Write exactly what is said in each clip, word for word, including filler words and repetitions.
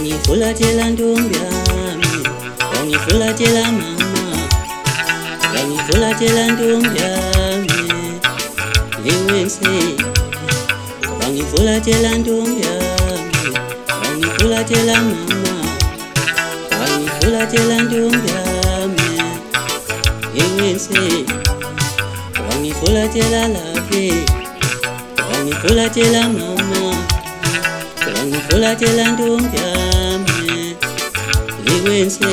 Wangifulatela ntombi yami, wangifulatela mama, wangifulatela ntombi yami, liwense. Wangifulatela ntombi yami, wangifulatela mama, wangifulatela ntombi yami, liwense. Wangifulatela lafi, wangifulatela mama, wangifulatela ntombi yami, liwense.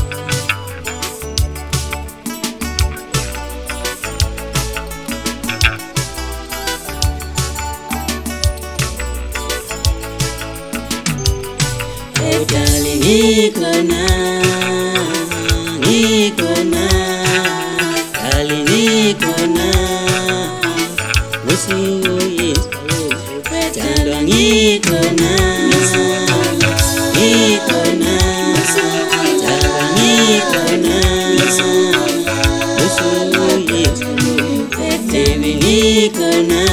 Oh darling, nikona, nikona, darling, nikona, musuye, tandwa nikona, nikona, tandwa nikona, musuye, baby nikona,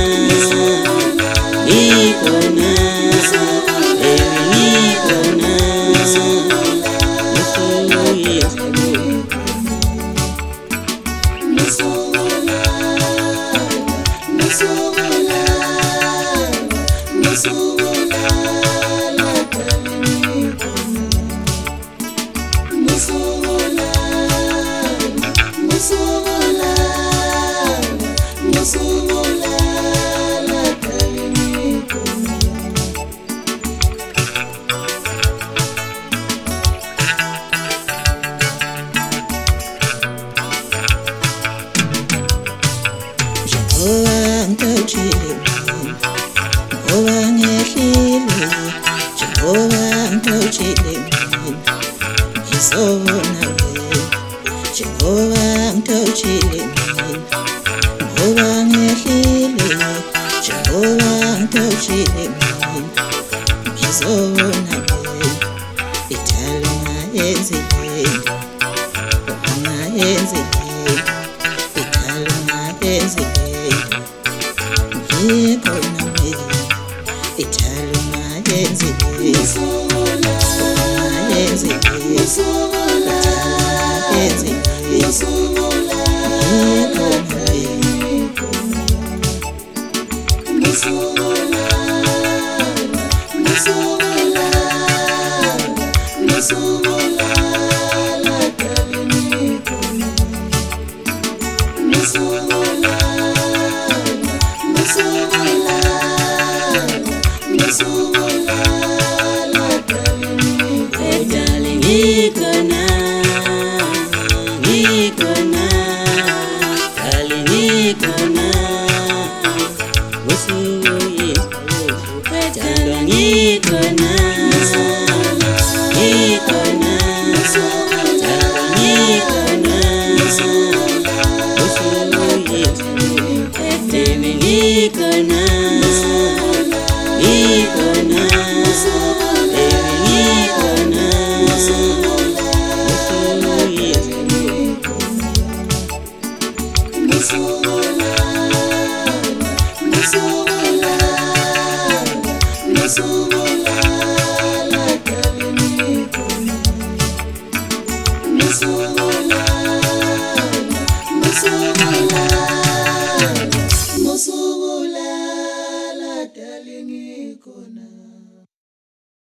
nikona, baby nikona, musuye, Musula, musula, musula.